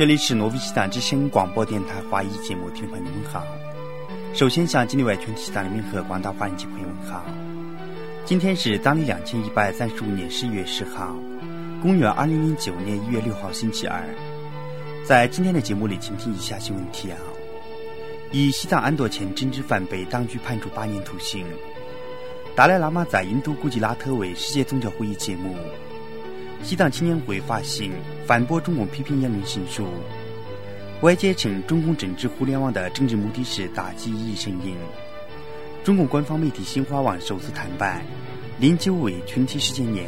这里是挪威西藏之声广播电台华语节目，听众朋友们好。首先向境内外全体西藏人民和广大华人及朋友们好。今天是当地2135年11月10号，公元2009年1月6号星期二。在今天的节目里，请听以下新闻提要：以西藏安多前真知犯被当局判处8年徒刑；达赖喇嘛在印度古吉拉特为世界宗教会议节目；西藏青年会发行反驳中共批评言论新书；外界称中共整治互联网的政治目的是打击异议声音；中共官方媒体新华网首次坦白09为群体事件年。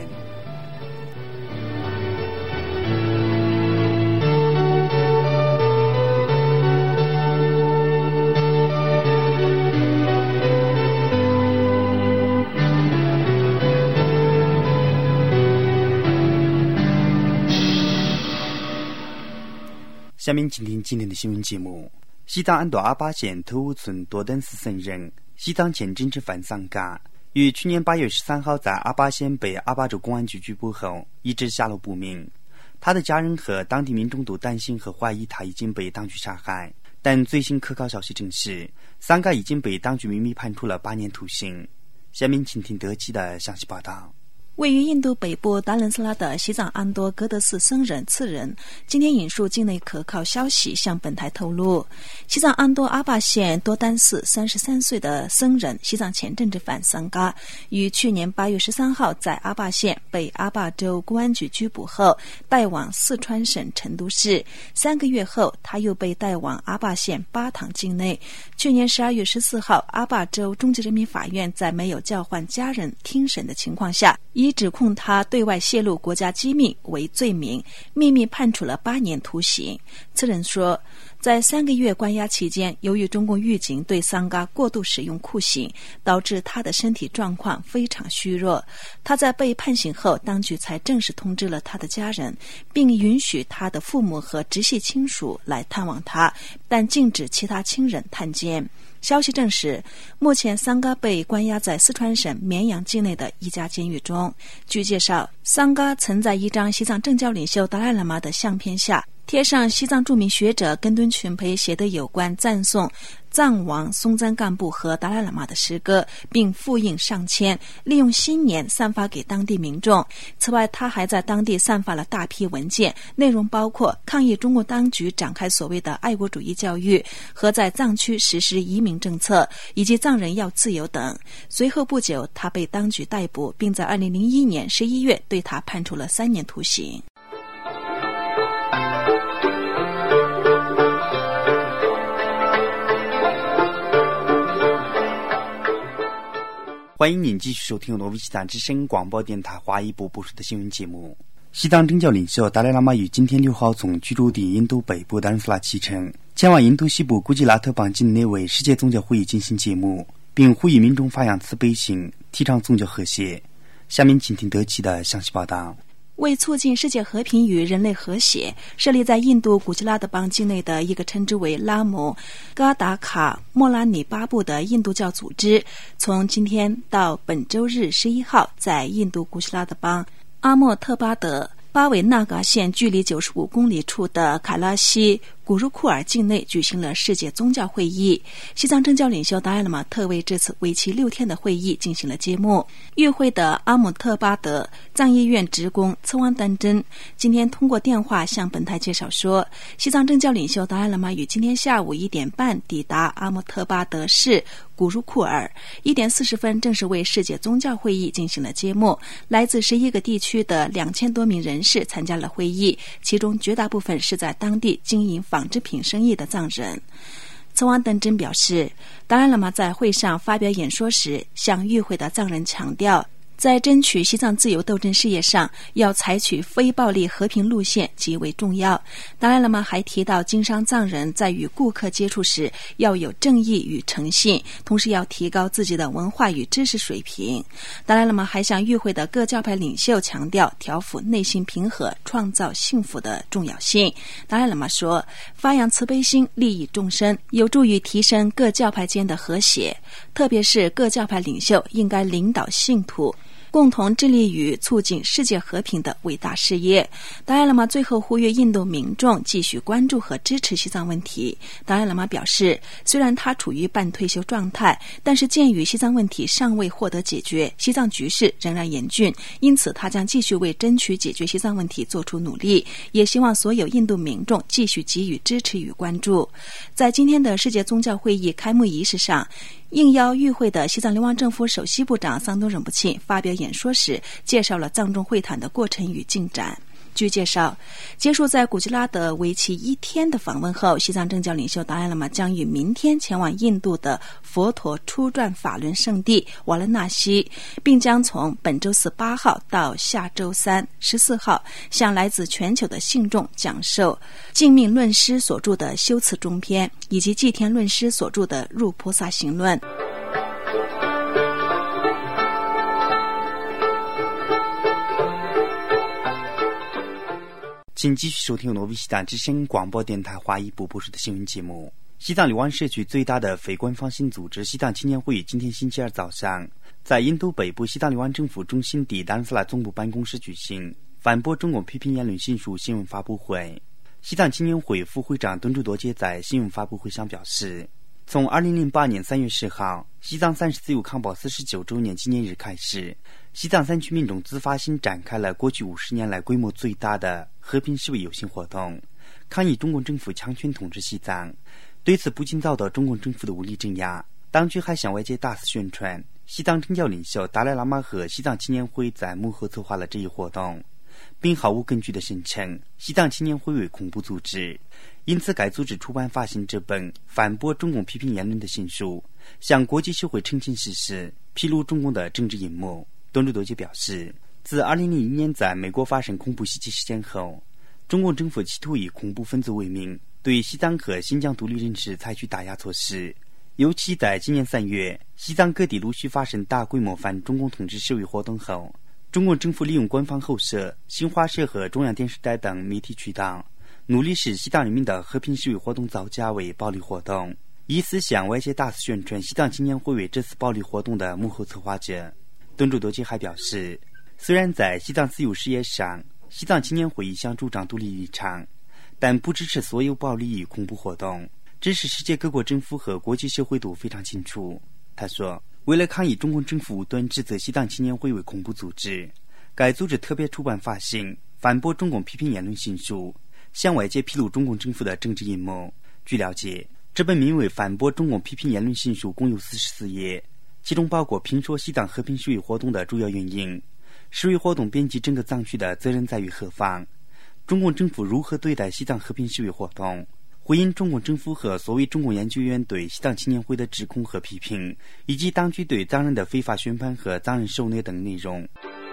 下面请听今天的新闻节目。西藏安多阿巴县头屋村多丹寺僧人西藏前真知犯桑嘎于去年8月13号在阿巴县被阿巴州公安局拘捕后一直下落不明。他的家人和当地民众都担心和怀疑他已经被当局杀害，但最新可靠消息证实桑嘎已经被当局秘密判处了8年徒刑。下面请听德基的详细报道。 位于印度北部达伦斯拉的西藏安多格德寺僧人次仁今天引述境内可靠消息向本台透露，西藏安多阿巴县多丹寺33岁的僧人西藏前政治犯桑嘎于去年8月13号在阿巴县被阿坝州公安局拘捕后带往四川省成都市，3个月后他又被带往阿坝县巴塘境内。去年12月14号，阿坝州中级人民法院在没有叫唤家人听审的情况下，以指控他对外泄露国家机密为罪名，秘密判处了8年徒刑。此人说，在3个月关押期间，由于中共狱警对桑嘎过度使用酷刑，导致他的身体状况非常虚弱。他在被判刑后，当局才正式通知了他的家人，并允许他的父母和直系亲属来探望他，但禁止其他亲人探监。消息证实，目前桑嘎被关押在四川省绵阳境内的一家监狱中。据介绍，桑嘎曾在一张西藏政教领袖达赖喇嘛的相片下贴上西藏著名学者根敦群培写的有关赞颂藏王松赞干布和达赖喇嘛的诗歌，并复印上签，利用新年散发给当地民众。此外，他还在当地散发了大批文件，内容包括抗议中国当局展开所谓的爱国主义教育和在藏区实施移民政策，以及藏人要自由等。随后不久，他被当局逮捕，并在2001年11月对他判处了3年徒刑。 欢迎您继续收听挪威西藏之声广播电台华语部播出的新闻节目。西藏政教领袖达赖喇嘛于今天6号从居住地印度北部达伦斯拉启程，前往印度西部古吉拉特邦境内为世界宗教会议进行节目，并呼吁民众发扬慈悲心，提倡宗教和谐。下面请听德奇的详细报道。 为促进世界和平与人类和谐，设立在印度古吉拉特邦境内的一个称之为拉姆嘎达卡莫拉尼巴布的印度教组织，从今天到本周日11号，在印度古吉拉特邦阿莫特巴德巴韦纳嘎县距离95公里处的卡拉西古鲁库尔境内举行了世界宗教会议。西藏政教领袖达赖喇嘛特为这次为期6天的会议进行了揭幕。与会的阿姆特巴德藏医院职工策旺丹真今天通过电话向本台介绍说，西藏政教领袖达赖喇嘛于今天下午1点半抵达阿姆特巴德市古鲁库尔，1点40分正式为世界宗教会议进行了揭幕。来自11个地区的2000多名人士参加了会议，其中绝大部分是在当地经营纺织品生意的藏人。策旺登真表示，达赖喇嘛在会上发表演说时，向与会的藏人强调，在争取西藏自由斗争事业上，要采取非暴力和平路线极为重要。达赖喇嘛还提到，经商藏人在与顾客接触时要有正义与诚信，同时要提高自己的文化与知识水平。达赖喇嘛还向与会的各教派领袖强调调伏内心平和、创造幸福的重要性。达赖喇嘛说，发扬慈悲心，利益众生，有助于提升各教派间的和谐，特别是各教派领袖应该领导信徒共同致力于促进世界和平的伟大事业。达赖喇嘛最后呼吁印度民众继续关注和支持西藏问题。达赖喇嘛表示，虽然他处于半退休状态，但是鉴于西藏问题尚未获得解决，西藏局势仍然严峻，因此他将继续为争取解决西藏问题做出努力，也希望所有印度民众继续给予支持与关注。在今天的世界宗教会议开幕仪式上，应邀与会的西藏流亡政府首席部长桑东仁波切发表演说时，介绍了藏中会谈的过程与进展。据介绍，结束在古吉拉德为期1天的访问后，西藏政教领袖达赖喇嘛将于明天前往印度的佛陀初传法轮圣地瓦拉纳西，并将从本周4 8号到下周3 14号向来自全球的信众讲授净命论师所著的修辞中篇，以及祭天论师所著的入菩萨行论。 请继续收听挪威西藏之声广播电台华语播出的新闻节目。西藏流亡社区最大的非官方性组织西藏青年会今天星期二早上在印度北部西藏流亡政府中心地达兰萨拉总部办公室举行反驳中共批评言论信书新闻发布会。西藏青年会副会长敦珠多杰在新闻发布会上表示，从2008年3月10号西藏30自由抗暴49周年纪念日开始，西藏3区民众自发性展开了过去50年来规模最大的和平示威游行活动，抗议中共政府强权统治西藏。对此不仅遭到中共政府的无力镇压，当局还向外界大肆宣传西藏政教领袖达赖喇嘛和西藏青年会在幕后策划了这一活动，并毫无根据地声称西藏青年会为恐怖组织。因此该组织出版发行这本反驳中共批评言论的新书，向国际社会澄清事实，披露中共的政治阴谋。敦珠多杰表示，自2001年在美国发生恐怖袭击事件后，中共政府企图以恐怖分子为名对西藏和新疆独立人士采取打压措施，尤其在今年3月西藏各地陆续发生大规模反中共统治示威活动后，中共政府利用官方喉舌、新华社和中央电视台等媒体渠道，努力使西藏人民的和平示威活动造假为暴力活动，以此向外界大肆宣传西藏青年会为这次暴力活动的幕后策划者。敦珠多杰还表示，虽然在西藏自由事业上西藏青年会一向主张独立立场，但不支持所有暴力与恐怖活动，这是世界各国政府和国际社会都非常清楚。他说，为了抗议中共政府无端指责西藏青年会为恐怖组织，该组织特别出版发行反驳中共批评言论新书，向外界披露中共政府的政治阴谋。据了解，这本名为反驳中共批评言论新书共有44页，其中包括评说西藏和平示威活动的主要原因，示威活动编辑整个藏区的责任在于何方，中共政府如何对待西藏和平示威活动，回应中共政府和所谓中共研究院对西藏青年会的指控和批评，以及当局对藏人的非法宣判和藏人受虐等内容。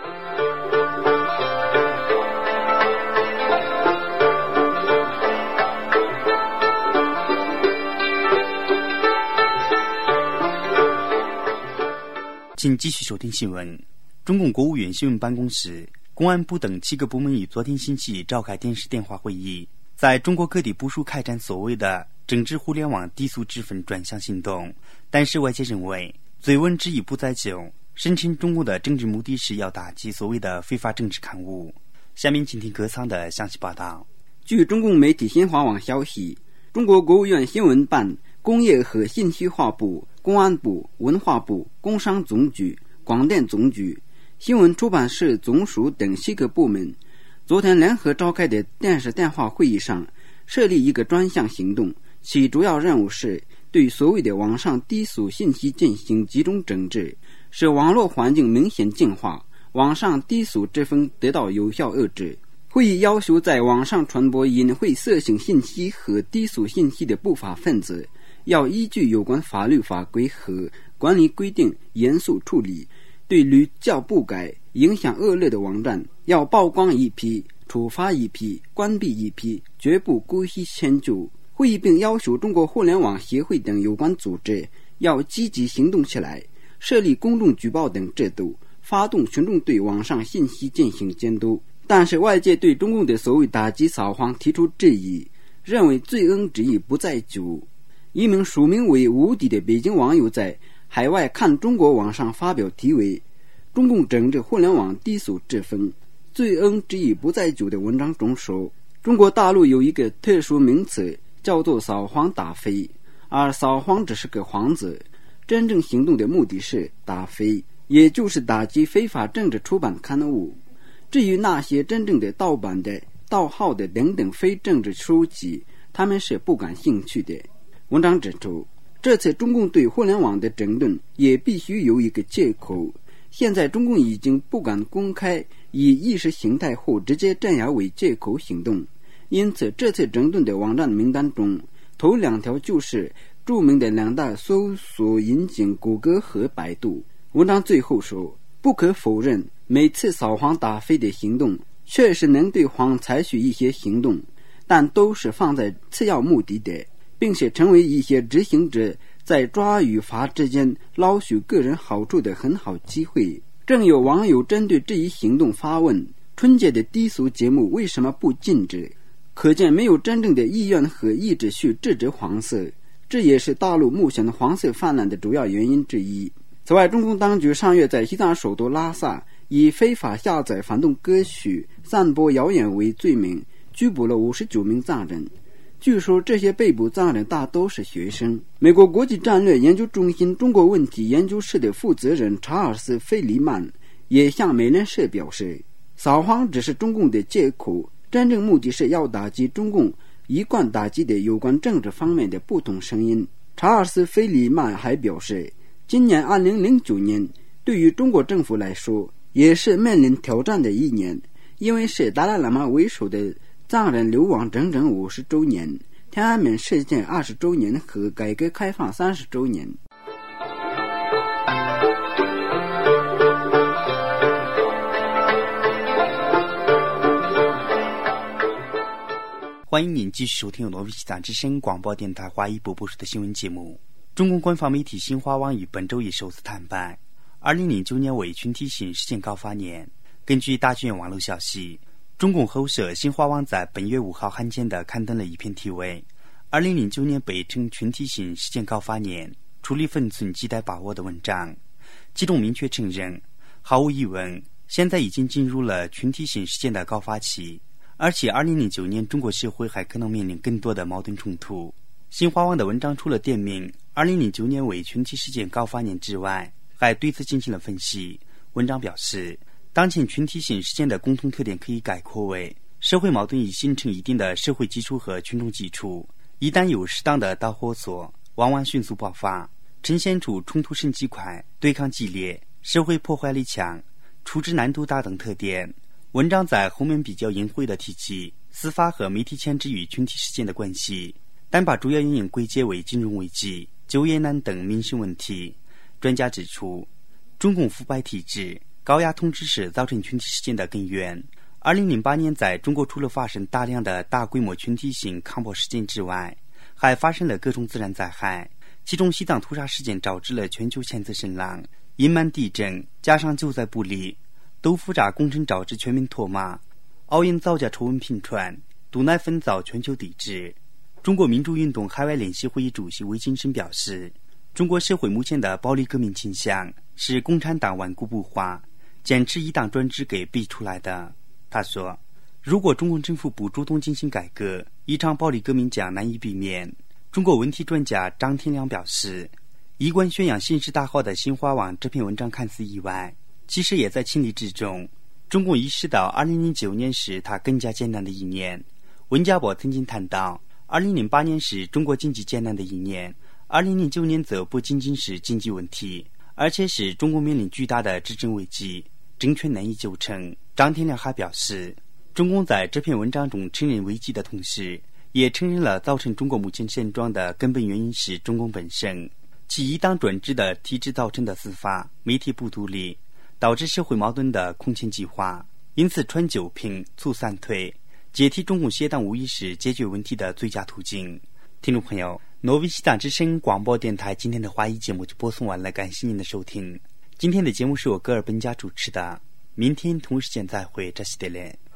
请继续收听新闻。中共国务院新闻办公室、公安部等7个部门于昨天星期召开电视电话会议，在中国各地部署开展所谓的政治互联网低俗之分专项行动，但是外界认为追问之意不在就，声称中共的政治目的是要打击所谓的非法政治刊物。下面请听歌仓的详细报道。 据中共媒体新华网消息，中国国务院新闻办、工业和信息化部、公安部、文化部、工商总局、广电总局、新闻出版社总署等7个部门昨天联合召开的电视电话会议上，设立一个专项行动，其主要任务是对所谓的网上低俗信息进行集中整治，使网络环境明显净化，网上低俗之风得到有效遏制。会议要求在网上传播隐晦色情信息和低俗信息的不法分子，要依据有关法律法规和管理规定严肃处理，对屡教不改、影响恶劣的网站，要曝光一批、处罚一批、关闭一批，绝不姑息迁就。会议并要求中国互联网协会等有关组织要积极行动起来，设立公众举报等制度，发动群众对网上信息进行监督。但是外界对中共的所谓打击扫黄提出质疑，认为醉翁之意不在酒。一名署名为无敌的北京网友在海外看中国网上发表题为中共整治互联网低俗之风，醉翁之意不在酒的文章中说，中国大陆有一个特殊名词叫做扫黄打非，而扫黄只是个幌子，真正行动的目的是打非，也就是打击非法政治出版刊物。至于那些真正的盗版的、盗号的等等非政治书籍，他们是不感兴趣的。文章指出，这次中共对互联网的整顿也必须有一个借口。现在中共已经不敢公开以意识形态或直接镇压为借口行动，因此这次整顿的网站名单中，头2条就是著名的2大搜索引擎谷歌和百度。文章最后说，不可否认，每次扫黄打非的行动确实能对黄采取一些行动，但都是放在次要目的的，并且成为一些执行者在抓与罚之间捞取个人好处的很好机会。正有网友针对这一行动发问，春节的低俗节目为什么不禁止？可见没有真正的意愿和意志去制止黄色，这也是大陆目前的黄色泛滥的主要原因之一。此外，中共当局上月在西藏首都拉萨以非法下载反动歌曲、散播谣言为罪名，拘捕了59名藏人。据说这些被捕藏人大都是学生。美国国际战略研究中心中国问题研究室的负责人查尔斯·费里曼也向美联社表示，扫黄只是中共的借口，真正目的是要打击中共一贯打击的有关政治方面的不同声音。查尔斯·费里曼还表示，今年2009年对于中国政府来说也是面临挑战的一年，因为是达赖喇嘛为首的藏人流亡整整50周年，天安门事件20周年和改革开放30周年。 欢迎您继续收听由挪威西藏之声广播电台华语播出的新闻节目。中共官方媒体新华网于本周一首次坦白，2009年为群体性事件高发年。根据大剧院网络消息，中共喉舌新华网在本月5号罕见地刊登了一篇题为2009年被称群体性事件高发年，处理分寸亟待把握的文章，其中明确承认，毫无疑问，现在已经进入了群体性事件的高发期，而且2009年中国社会还可能面临更多的矛盾冲突。新华网的文章除了点名2009年为群体事件高发年之外，还对此进行了分析。文章表示，当前群体性事件的共同特点可以概括为，社会矛盾已形成一定的社会基础和群众基础，一旦有适当的导火索，往往迅速爆发，呈现出冲突升级快、对抗激烈、社会破坏力强、处置难度大等特点。文章在后面比较隐晦地提及司法和媒体牵制与群体事件的关系，但把主要原因归结为金融危机、就业难等民生问题。专家指出，中共腐败体制、高压统治是造成群体事件的根源。2008年在中国除了发生大量的大规模群体性抗暴事件之外，还发生了各种自然灾害，其中西藏屠杀事件招致了全球谴责声浪，阴霾地震加上救灾不力，豆腐渣工程导致全民脱马，奥运造假丑闻频传，毒奶粉遭全球抵制。中国民主运动海外联席会议主席魏金生表示，中国社会目前的暴力革命倾向是共产党顽固不化、坚持一党专制给逼出来的。他说，如果中共政府不主动进行改革，一场暴力革命将难以避免。中国问题专家张天良表示，一贯宣扬新式大好的新华网这篇文章看似意外，其实也在情理之中。中共意识到2009年是它更加艰难的一年。温家宝曾经谈到，2008年是中国经济艰难的一年，2009年则不仅仅是经济问题，而且是中国面临巨大的执政危机，政权难以纠正。张天良还表示，中共在这篇文章中承认危机的同时，也承认了造成中国目前现状的根本原因是中共本身，其一党专制的体制造成的司法、媒体不独立，导致社会矛盾的空前激化。因此川九平、促三退，解体中共邪党无疑是解决问题的最佳途径。听众朋友，挪威西藏之声广播电台今天的华语节目就播送完了，感谢您的收听。今天的节目是我戈尔本家主持的，明天同一时间再会，这是德连。